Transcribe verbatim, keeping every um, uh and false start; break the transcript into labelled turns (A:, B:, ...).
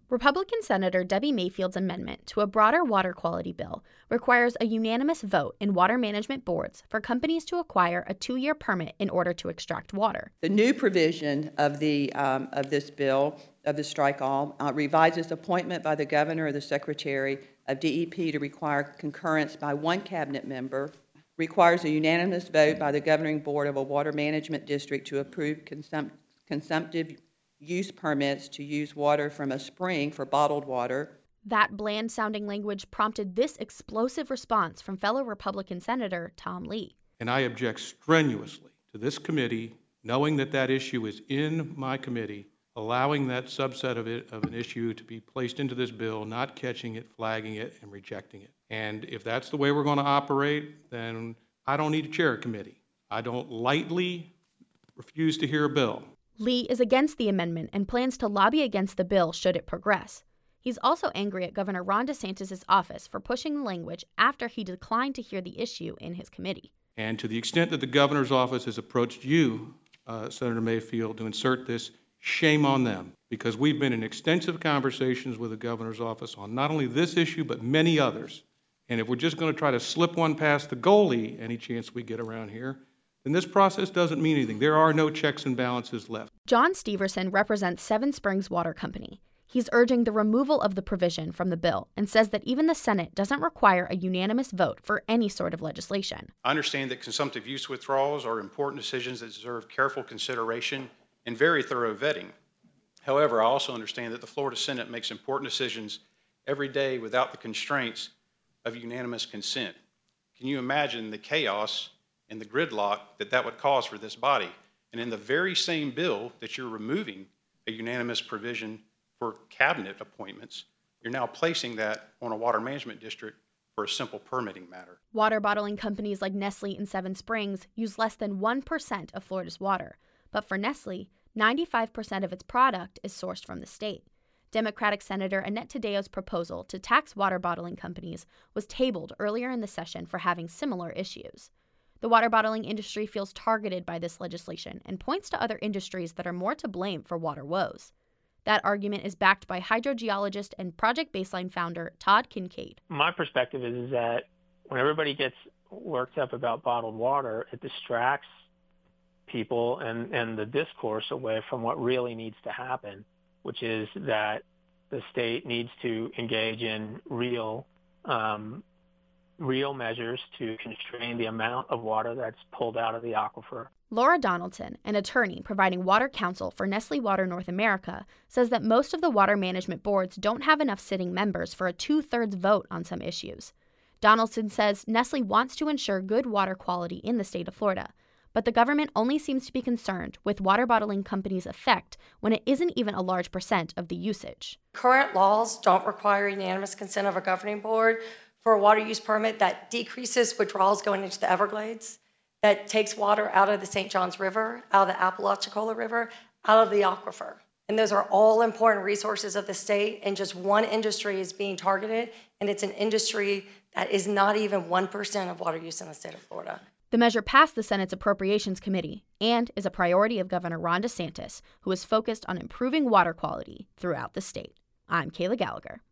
A: Republican Senator Debbie Mayfield's amendment to a broader water quality bill requires a unanimous vote in water management boards for companies to acquire a two-year permit in order to extract water.
B: The new provision of the um, of this bill, of the strike-all, uh, revises appointment by the governor or the secretary of D E P to require concurrence by one cabinet member, requires a unanimous vote by the governing board of a water management district to approve consum- consumptive use permits to use water from a spring for bottled water.
A: That bland-sounding language prompted this explosive response from fellow Republican Senator Tom Lee.
C: And I object strenuously to this committee, knowing that that issue is in my committee, allowing that subset of it, of an issue to be placed into this bill, not catching it, flagging it, and rejecting it. And if that's the way we're going to operate, then I don't need to chair a committee. I don't lightly refuse to hear a bill.
A: Lee is against the amendment and plans to lobby against the bill should it progress. He's also angry at Governor Ron DeSantis' office for pushing the language after he declined to hear the issue in his committee.
C: And to the extent that the governor's office has approached you, uh, Senator Mayfield, to insert this, shame on them, because we've been in extensive conversations with the governor's office on not only this issue, but many others. And if we're just going to try to slip one past the goalie any chance we get around here, then this process doesn't mean anything. There are no checks and balances left.
A: John Steverson represents Seven Springs Water Company. He's urging the removal of the provision from the bill and says that even the Senate doesn't require a unanimous vote for any sort of legislation.
D: I understand that consumptive use withdrawals are important decisions that deserve careful consideration and very thorough vetting. However, I also understand that the Florida Senate makes important decisions every day without the constraints of unanimous consent. Can you imagine the chaos and the gridlock that that would cause for this body? And in the very same bill that you're removing a unanimous provision for cabinet appointments, you're now placing that on a water management district for a simple permitting matter.
A: Water bottling companies like Nestle and Seven Springs use less than one percent of Florida's water. But for Nestle, ninety-five percent of its product is sourced from the state. Democratic Senator Annette Taddeo's proposal to tax water bottling companies was tabled earlier in the session for having similar issues. The water bottling industry feels targeted by this legislation and points to other industries that are more to blame for water woes. That argument is backed by hydrogeologist and Project Baseline founder Todd Kincaid.
E: My perspective is, is that when everybody gets worked up about bottled water, it distracts people and, and the discourse away from what really needs to happen, which is that the state needs to engage in real um, real measures to constrain the amount of water that's pulled out of the aquifer.
A: Laura Donaldson, an attorney providing water counsel for Nestle Water North America, says that most of the water management boards don't have enough sitting members for a two-thirds vote on some issues. Donaldson says Nestle wants to ensure good water quality in the state of Florida, but the government only seems to be concerned with water bottling companies' effect when it isn't even a large percent of the usage.
F: Current laws don't require unanimous consent of a governing board for a water use permit that decreases withdrawals going into the Everglades, that takes water out of the Saint Johns River, out of the Apalachicola River, out of the aquifer. And those are all important resources of the state, and just one industry is being targeted, and it's an industry that is not even one percent of water use in the state of Florida.
A: The measure passed the Senate's Appropriations Committee and is a priority of Governor Ron DeSantis, who is focused on improving water quality throughout the state. I'm Kayla Gallagher.